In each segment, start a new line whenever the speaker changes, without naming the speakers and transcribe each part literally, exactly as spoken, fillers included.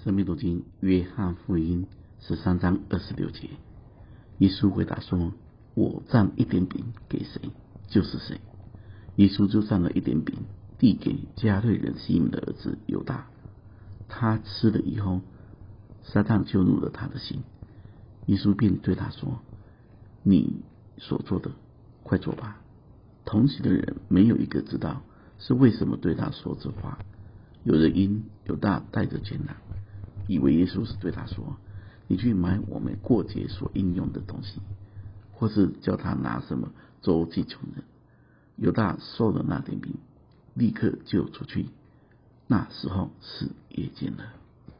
生命读经约翰福音十三章二十六节，耶稣回答说：我蘸一点饼给谁，就是谁。耶稣就蘸了一点饼递给加略人西门的儿子犹大，他吃了以后，撒旦就入了他的心。耶稣便对他说：你所做的快做吧。同行的人没有一个知道是为什么对他说这话。有人因犹大带着钱囊，以为耶稣是对他说：你去买我们过节所应用的东西，或是叫他拿什么周济穷人。犹大收了那点饼，立刻就出去。那时候是夜间了。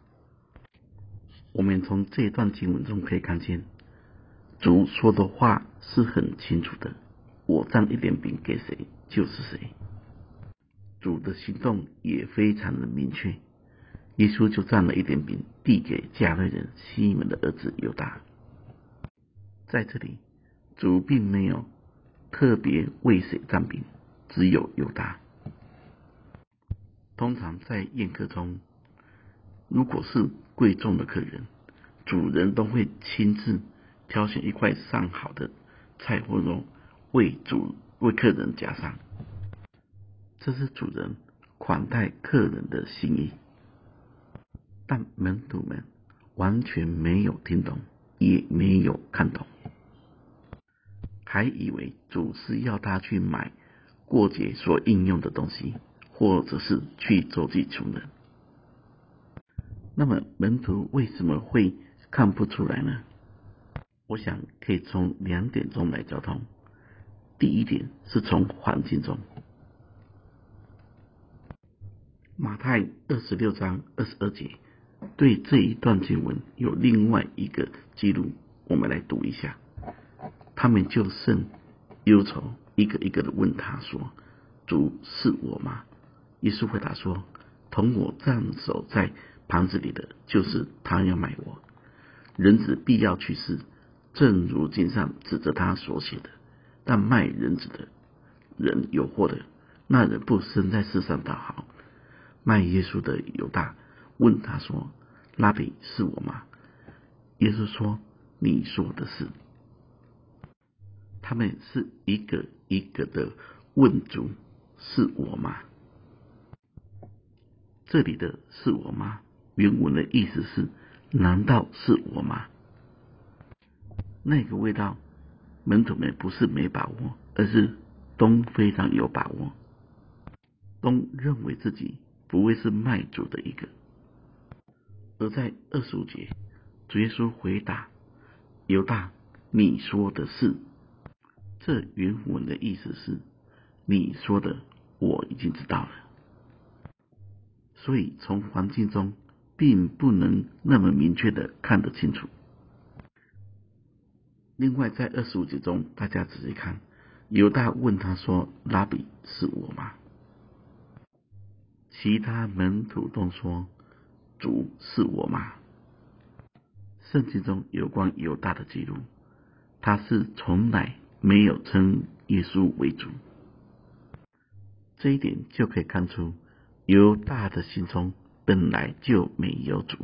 我们从这段经文中可以看见，主说的话是很清楚的，我蘸一点饼给谁，就是谁。主的行动也非常的明确，耶稣就蘸了一点饼递给加略人西门的儿子犹大。在这里，主并没有特别为谁蘸饼，只有犹大。通常在宴客中，如果是贵重的客人，主人都会亲自挑选一块上好的菜或肉为主为客人夹上，这是主人款待客人的心意。但门徒们完全没有听懂，也没有看懂，还以为主是要他去买过节所应用的东西，或者是去周济穷人。那么门徒为什么会看不出来呢？我想可以从两点中来交通。第一点是从环境中。马太二十六章二十二节对这一段经文有另外一个记录，我们来读一下。他们就甚忧愁，一个一个的问他说：主是我吗？耶稣回答说：同我蘸手在盘子里的，就是他要卖我。人子必要去世，正如经上指着他所写的。但卖人子的人有祸的，那人不生在世上倒好。卖耶稣的犹大问他说：拉比是我吗？耶稣说：你说的是。他们是一个一个的问主：是我吗？这里的是我吗？原文的意思是：难道是我吗？那个味道，门徒们不是没把握，而是都非常有把握，都认为自己不会是卖主的一个。而在二十五节，主耶稣回答犹大：你说的是。这原文的意思是：你说的我已经知道了。所以从环境中并不能那么明确的看得清楚。另外在二十五节中，大家仔细看，犹大问他说：拉比是我吗？其他门徒都说：主是我吗？圣经中有关犹大的记录，他是从来没有称耶稣为主。这一点就可以看出犹大的心中本来就没有主。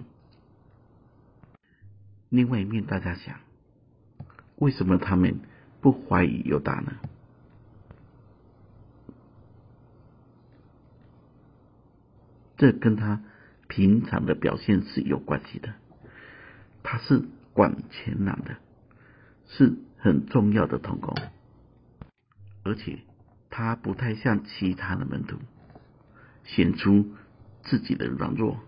另外一面，大家想，为什么他们不怀疑犹大呢？这跟他平常的表现是有关系的。他是管钱囊的，是很重要的同工，而且他不太像其他的门徒显出自己的软弱。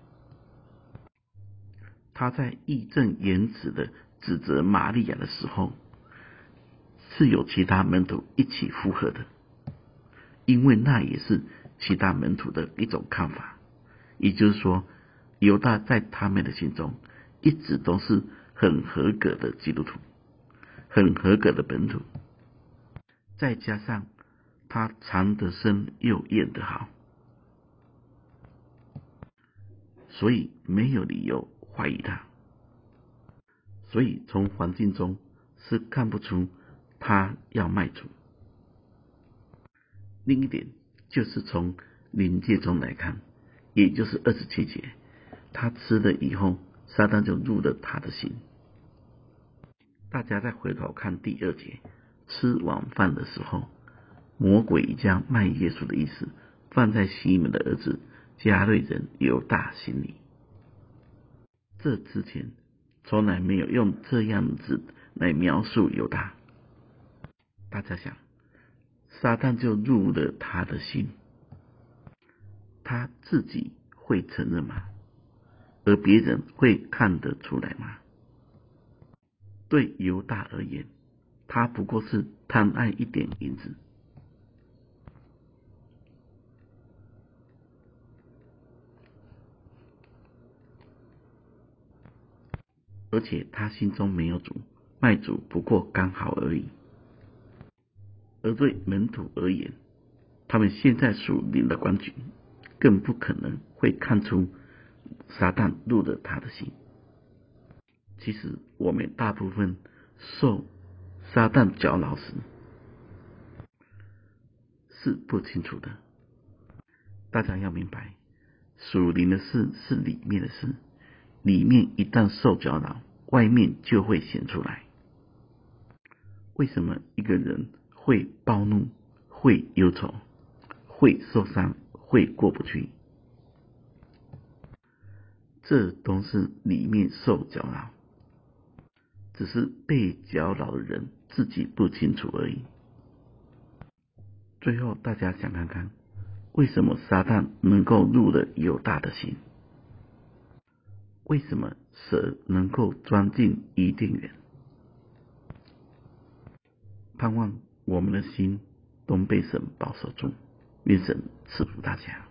他在义正言辞的指责玛利亚的时候，是有其他门徒一起附和的，因为那也是其他门徒的一种看法。也就是说，犹大在他们的心中一直都是很合格的基督徒，很合格的本徒，再加上他藏得深又验得好，所以没有理由怀疑他。所以从环境中是看不出他要卖主。另一点就是从灵界中来看，也就是二十七节， 他吃了以后，撒旦就入了他的心。大家再回头看第二节，吃晚饭的时候，魔鬼已将卖耶稣的意思放在西门的儿子加略人犹大心里。这之前从来没有用这样子来描述犹大。大家想，撒旦就入了他的心，他自己会承认吗？而别人会看得出来吗？对犹大而言，他不过是贪爱一点银子，而且他心中没有主，卖主不过刚好而已。而对门徒而言，他们现在属灵的光景，更不可能会看出撒旦入了他的心。其实我们大部分受撒旦搅扰时是不清楚的。大家要明白，属灵的事是里面的事，里面一旦受搅扰，外面就会显出来。为什么一个人会暴怒，会忧愁，会受伤，会过不去？这都是里面受搅扰，只是被搅扰的人自己不清楚而已。最后大家想看看，为什么撒旦能够入了犹大的心？为什么蛇能够钻进伊甸园？盼望我们的心都被神保守住，愿神赐福大家。